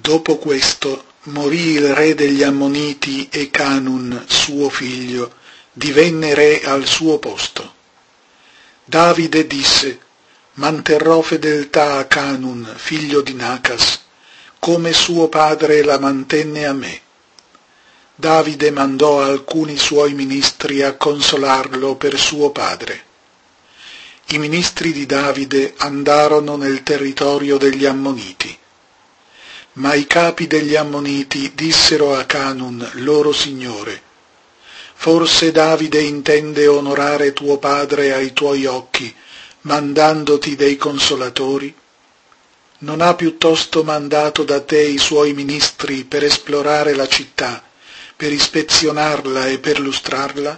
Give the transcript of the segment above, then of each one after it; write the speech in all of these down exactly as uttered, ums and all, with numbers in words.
Dopo questo morì il re degli Ammoniti e Canun, suo figlio, divenne re al suo posto. Davide disse: manterrò fedeltà a Canun, figlio di Nacas, come suo padre la mantenne a me. Davide mandò alcuni suoi ministri a consolarlo per suo padre. I ministri di Davide andarono nel territorio degli Ammoniti. Ma i capi degli Ammoniti dissero a Canun, loro signore: forse Davide intende onorare tuo padre ai tuoi occhi, mandandoti dei consolatori? Non ha piuttosto mandato da te i suoi ministri per esplorare la città, per ispezionarla e per lustrarla?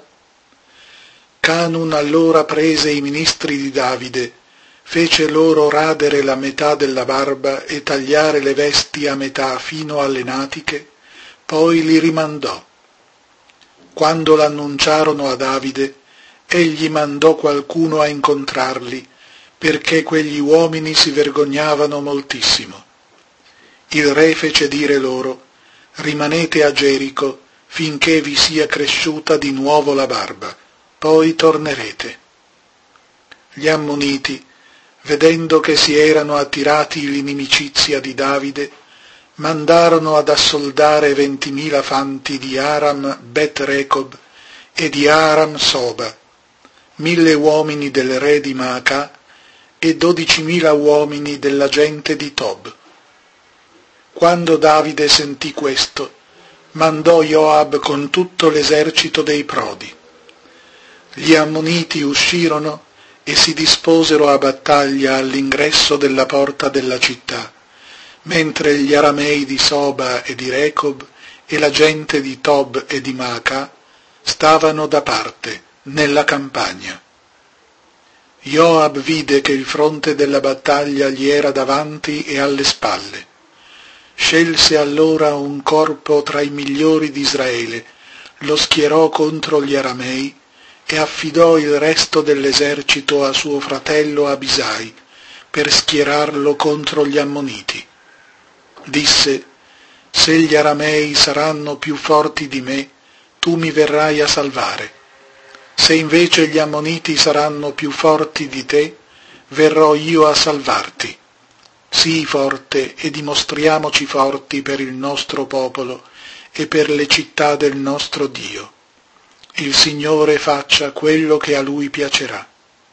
Canun allora prese i ministri di Davide, fece loro radere la metà della barba e tagliare le vesti a metà fino alle natiche, poi li rimandò. Quando l'annunciarono a Davide, egli mandò qualcuno a incontrarli, perché quegli uomini si vergognavano moltissimo. Il re fece dire loro: rimanete a Gerico finché vi sia cresciuta di nuovo la barba, poi tornerete. Gli Ammoniti, vedendo che si erano attirati l'inimicizia di Davide, mandarono ad assoldare ventimila fanti di Aram Bet Recob e di Aram Soba, mille uomini del re di Maaca e dodicimila uomini della gente di Tob. Quando Davide sentì questo, mandò Joab con tutto l'esercito dei prodi. Gli Ammoniti uscirono e si disposero a battaglia all'ingresso della porta della città, mentre gli aramei di Soba e di Recob e la gente di Tob e di Maaca stavano da parte, nella campagna. Joab vide che il fronte della battaglia gli era davanti e alle spalle. Scelse allora un corpo tra i migliori di Israele, lo schierò contro gli aramei e affidò il resto dell'esercito a suo fratello Abisai per schierarlo contro gli Ammoniti. Disse: se gli aramei saranno più forti di me, tu mi verrai a salvare. Se invece gli Ammoniti saranno più forti di te, verrò io a salvarti. Sii forte e dimostriamoci forti per il nostro popolo e per le città del nostro Dio. Il Signore faccia quello che a Lui piacerà.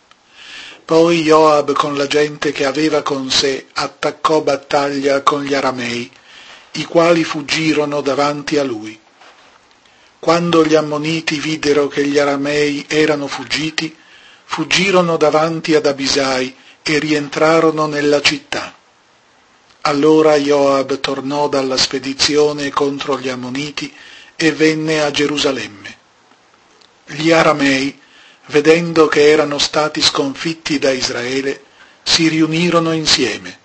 Poi Joab con la gente che aveva con sé attaccò battaglia con gli aramei, i quali fuggirono davanti a lui. Quando gli Ammoniti videro che gli aramei erano fuggiti, fuggirono davanti ad Abisai e rientrarono nella città. Allora Joab tornò dalla spedizione contro gli Ammoniti e venne a Gerusalemme. Gli aramei, vedendo che erano stati sconfitti da Israele, si riunirono insieme.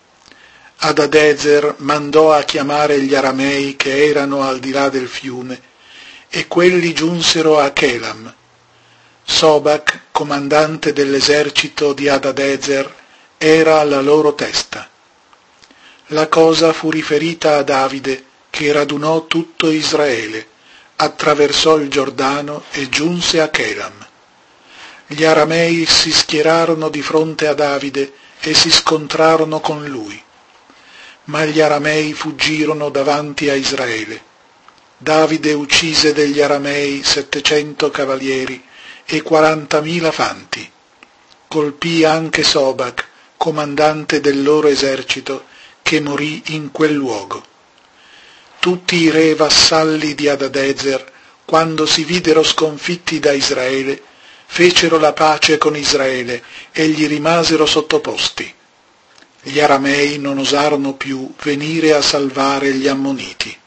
Adadezer mandò a chiamare gli aramei che erano al di là del fiume, e quelli giunsero a Chelam. Sobac, comandante dell'esercito di Adadezer, era alla loro testa. La cosa fu riferita a Davide, che radunò tutto Israele, attraversò il Giordano e giunse a Chelam. Gli aramei si schierarono di fronte a Davide e si scontrarono con lui. Ma gli aramei fuggirono davanti a Israele. Davide uccise degli aramei settecento cavalieri e quarantamila fanti. Colpì anche Sobac, comandante del loro esercito, che morì in quel luogo. Tutti i re vassalli di Adadezer, quando si videro sconfitti da Israele, fecero la pace con Israele e gli rimasero sottoposti. Gli aramei non osarono più venire a salvare gli Ammoniti.